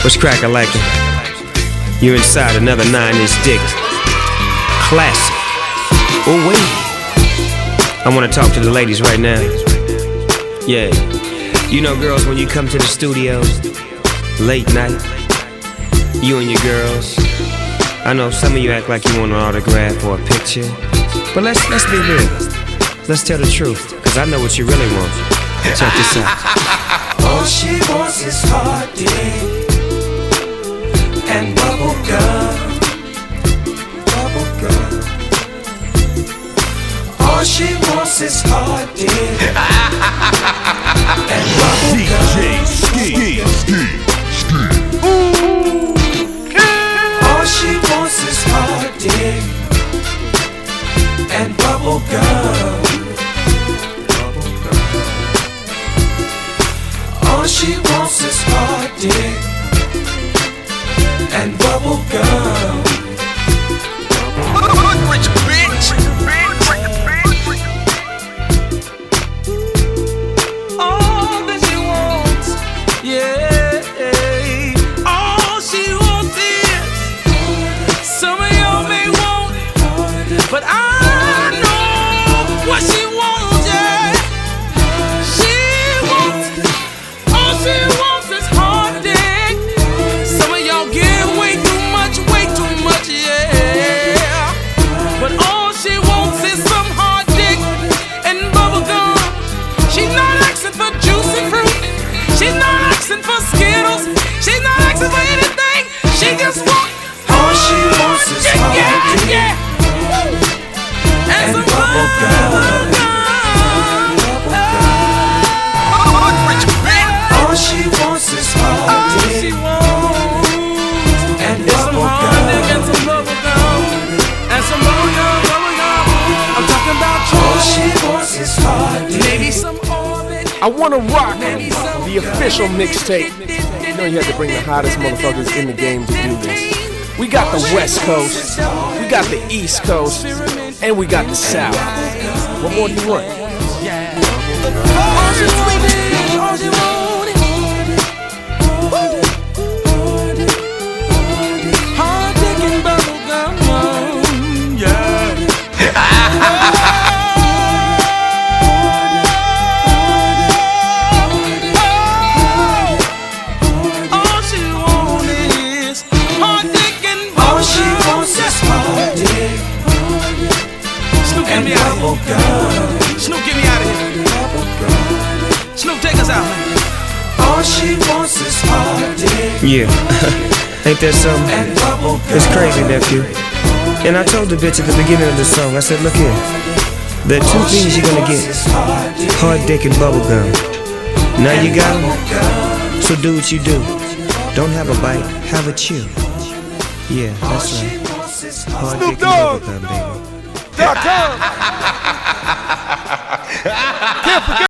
What's crack, I like it. You're inside another 9-inch dick. Classic. Oh wait, I wanna talk to the ladies right now. Yeah, you know girls, when you come to the studio late night, you and your girls, I know some of you act like you want an autograph or a picture, but let's be real. Let's tell the truth, cause I know what you really want. Check this out. All she wants is hard dick and bubble gum. Bubble gum. All she wants is hard dick and bubble gum. All she wants is hard dick and bubble gum. All she wants is hard dick and bubble gum. Rich bitch. All that she wants, yeah. All she wants is, some of y'all may want it, but I know what she wants, yeah. She wants, all she wants is hard dick. Some of y'all give way too much, yeah. But all she wants is some hard dick and bubble gum. She's not asking for juicy fruit. She's not asking for Skittles. She's not asking for anything. She just wants, all she wants is hard dick and some bubble gum. All she wants is hard dick and bubble gum. And some bubble gum. And some bubble gum, bubble gum. I'm talking about you. All she wants is hard dick. Maybe some orbit. I wanna rock the official mixtape. You know you have to bring the hottest motherfuckers in the game to do this. We got the West Coast, we got the East Coast, and we got the South. What more do you want? All she wanted, all she wanted. Hard dick and bubble gum, yeah. All she wanted is hard dick and bubble gum. All she wants is hard dick. Snoop, get me out of here. Snoop, get me out of here. Snoop, take us out. All she wants is hard dick. Yeah, ain't that something? And bubble gum. It's crazy, nephew. And I told the bitch at the beginning of the song, I said, look here, there are two things you're gonna get: hard dick and bubble gum. Now you got them, so do what you do. Don't have a bite, have a chew. Yeah, that's right. Hard dick and bubble gum, baby. .com. Can't forget